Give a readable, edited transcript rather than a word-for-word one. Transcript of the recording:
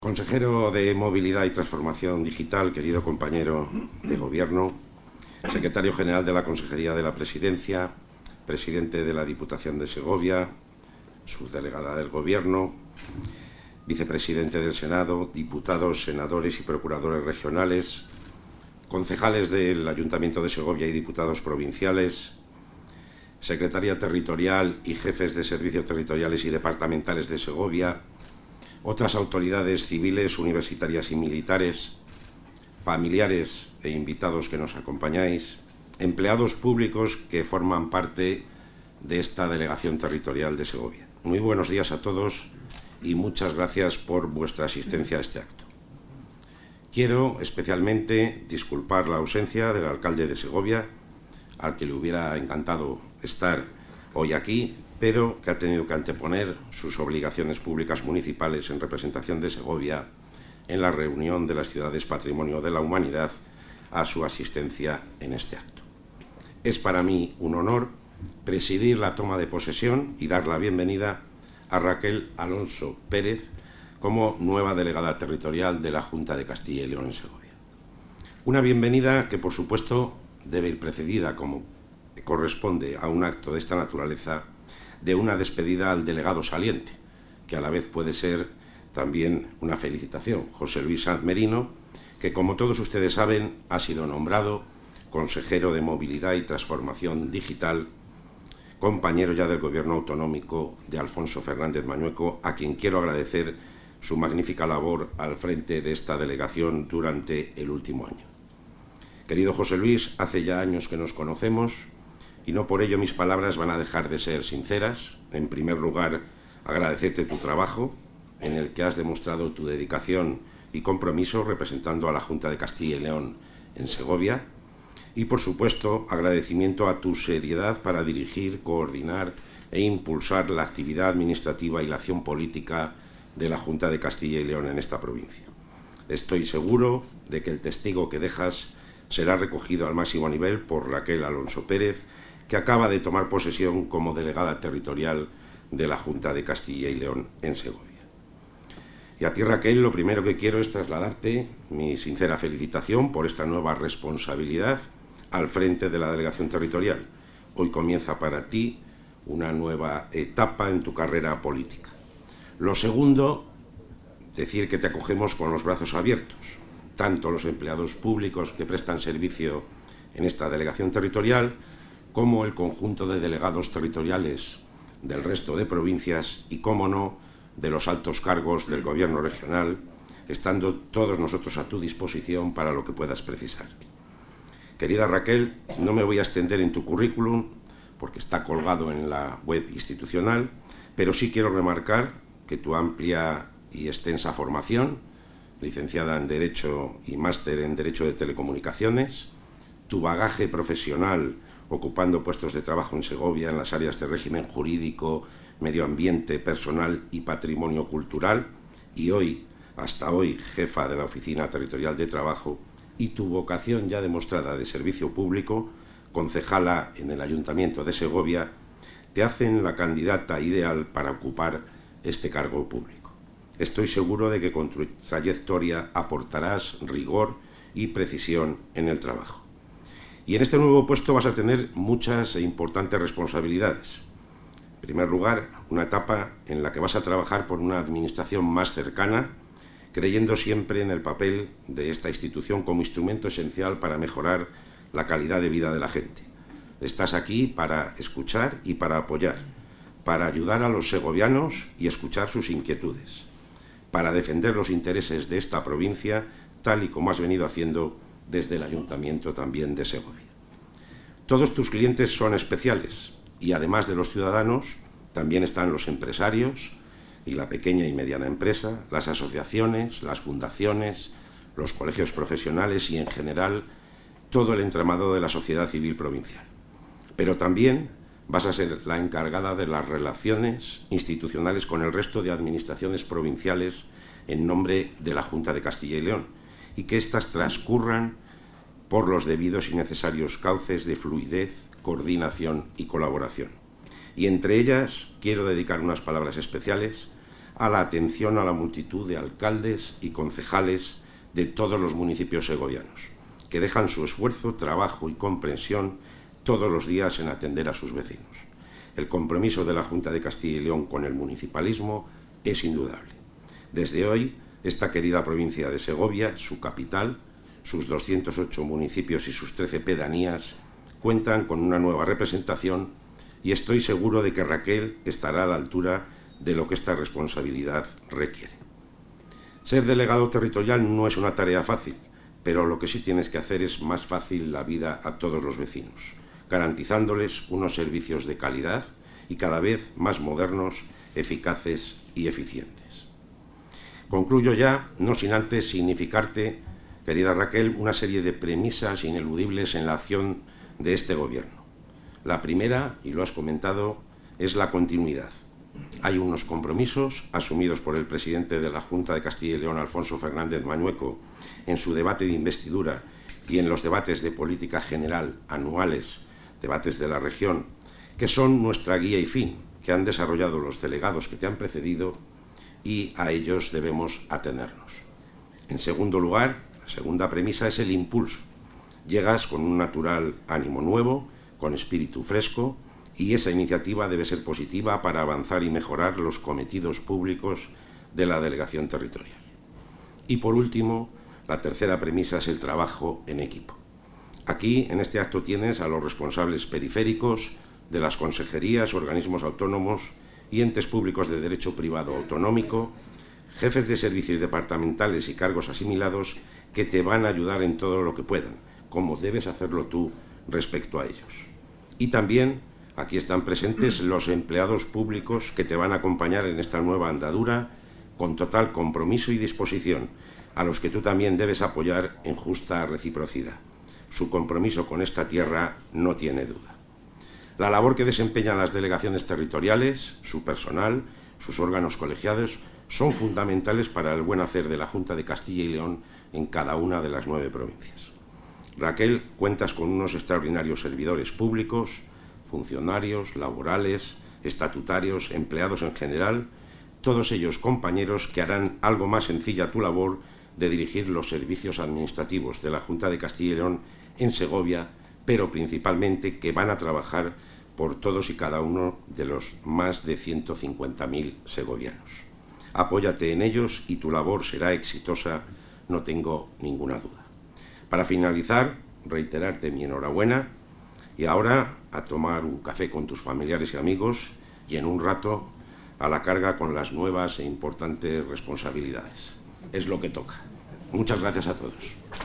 Consejero de Movilidad y Transformación Digital, querido compañero de Gobierno, secretario general de la Consejería de la Presidencia, presidente de la Diputación de Segovia, subdelegada del Gobierno, vicepresidente del Senado, diputados, senadores y procuradores regionales, concejales del Ayuntamiento de Segovia y diputados provinciales, secretaria territorial y jefes de servicios territoriales y departamentales de Segovia, otras autoridades civiles, universitarias y militares, familiares e invitados que nos acompañáis, empleados públicos que forman parte de esta delegación territorial de Segovia. Muy buenos días a todos y muchas gracias por vuestra asistencia a este acto. Quiero especialmente disculpar la ausencia del alcalde de Segovia, al que le hubiera encantado estar hoy aquí, pero que ha tenido que anteponer sus obligaciones públicas municipales en representación de Segovia en la reunión de las ciudades Patrimonio de la Humanidad a su asistencia en este acto. Es para mí un honor presidir la toma de posesión y dar la bienvenida a Raquel Alonso Pérez como nueva delegada territorial de la Junta de Castilla y León en Segovia. Una bienvenida que, por supuesto, debe ir precedida, como corresponde a un acto de esta naturaleza, de una despedida al delegado saliente, que a la vez puede ser también una felicitación. José Luis Sanz Merino, que como todos ustedes saben ha sido nombrado consejero de Movilidad y Transformación Digital, compañero ya del Gobierno autonómico de Alfonso Fernández Mañueco, a quien quiero agradecer su magnífica labor al frente de esta delegación durante el último año. Querido José Luis, hace ya años que nos conocemos, y no por ello mis palabras van a dejar de ser sinceras. En primer lugar, agradecerte tu trabajo, en el que has demostrado tu dedicación y compromiso representando a la Junta de Castilla y León en Segovia. Y, por supuesto, agradecimiento a tu seriedad para dirigir, coordinar e impulsar la actividad administrativa y la acción política de la Junta de Castilla y León en esta provincia. Estoy seguro de que el testigo que dejas será recogido al máximo nivel por Raquel Alonso Pérez, que acaba de tomar posesión como delegada territorial de la Junta de Castilla y León en Segovia. Y a ti, Raquel, lo primero que quiero es trasladarte mi sincera felicitación por esta nueva responsabilidad al frente de la delegación territorial. Hoy comienza para ti una nueva etapa en tu carrera política. Lo segundo, decir que te acogemos con los brazos abiertos, tanto los empleados públicos que prestan servicio en esta delegación territorial, como el conjunto de delegados territoriales del resto de provincias y, cómo no, de los altos cargos del Gobierno regional, estando todos nosotros a tu disposición para lo que puedas precisar. Querida Raquel, no me voy a extender en tu currículum, porque está colgado en la web institucional, pero sí quiero remarcar que tu amplia y extensa formación, licenciada en Derecho y máster en Derecho de Telecomunicaciones, tu bagaje profesional ocupando puestos de trabajo en Segovia en las áreas de régimen jurídico, medio ambiente, personal y patrimonio cultural, y hoy, hasta hoy, jefa de la Oficina Territorial de Trabajo, y tu vocación ya demostrada de servicio público, concejala en el Ayuntamiento de Segovia, te hacen la candidata ideal para ocupar este cargo público. Estoy seguro de que con tu trayectoria aportarás rigor y precisión en el trabajo. Y en este nuevo puesto vas a tener muchas e importantes responsabilidades. En primer lugar, una etapa en la que vas a trabajar por una administración más cercana, creyendo siempre en el papel de esta institución como instrumento esencial para mejorar la calidad de vida de la gente. Estás aquí para escuchar y para apoyar, para ayudar a los segovianos y escuchar sus inquietudes, para defender los intereses de esta provincia, tal y como has venido haciendo desde el Ayuntamiento también de Segovia. Todos tus clientes son especiales y, además de los ciudadanos, también están los empresarios y la pequeña y mediana empresa, las asociaciones, las fundaciones, los colegios profesionales y, en general, todo el entramado de la sociedad civil provincial. Pero también vas a ser la encargada de las relaciones institucionales con el resto de administraciones provinciales en nombre de la Junta de Castilla y León, y que éstas transcurran por los debidos y necesarios cauces de fluidez, coordinación y colaboración. Y entre ellas quiero dedicar unas palabras especiales a la atención a la multitud de alcaldes y concejales de todos los municipios segovianos, que dejan su esfuerzo, trabajo y comprensión todos los días en atender a sus vecinos. El compromiso de la Junta de Castilla y León con el municipalismo es indudable. Desde hoy, esta querida provincia de Segovia, su capital, sus 208 municipios y sus 13 pedanías, cuentan con una nueva representación y estoy seguro de que Raquel estará a la altura de lo que esta responsabilidad requiere. Ser delegado territorial no es una tarea fácil, pero lo que sí tienes que hacer es más fácil la vida a todos los vecinos, garantizándoles unos servicios de calidad y cada vez más modernos, eficaces y eficientes. Concluyo ya, no sin antes significarte, querida Raquel, una serie de premisas ineludibles en la acción de este Gobierno. La primera, y lo has comentado, es la continuidad. Hay unos compromisos asumidos por el presidente de la Junta de Castilla y León, Alfonso Fernández Mañueco, en su debate de investidura y en los debates de política general anuales, debates de la región, que son nuestra guía y fin, que han desarrollado los delegados que te han precedido y a ellos debemos atenernos. En segundo lugar, la segunda premisa es el impulso. Llegas con un natural ánimo nuevo, con espíritu fresco, y esa iniciativa debe ser positiva para avanzar y mejorar los cometidos públicos de la delegación territorial. Y por último, la tercera premisa es el trabajo en equipo. Aquí, en este acto, tienes a los responsables periféricos de las consejerías, organismos autónomos y entes públicos de derecho privado autonómico, jefes de servicios departamentales y cargos asimilados que te van a ayudar en todo lo que puedan, como debes hacerlo tú respecto a ellos. Y también aquí están presentes los empleados públicos que te van a acompañar en esta nueva andadura con total compromiso y disposición, a los que tú también debes apoyar en justa reciprocidad. Su compromiso con esta tierra no tiene duda. La labor que desempeñan las delegaciones territoriales, su personal, sus órganos colegiados, son fundamentales para el buen hacer de la Junta de Castilla y León en cada una de las 9 provincias. Raquel, cuentas con unos extraordinarios servidores públicos, funcionarios, laborales, estatutarios, empleados en general, todos ellos compañeros que harán algo más sencilla tu labor de dirigir los servicios administrativos de la Junta de Castilla y León en Segovia, pero principalmente que van a trabajar por todos y cada uno de los más de 150.000 segovianos. Apóyate en ellos y tu labor será exitosa, no tengo ninguna duda. Para finalizar, reiterarte mi enhorabuena y ahora a tomar un café con tus familiares y amigos y en un rato a la carga con las nuevas e importantes responsabilidades. Es lo que toca. Muchas gracias a todos.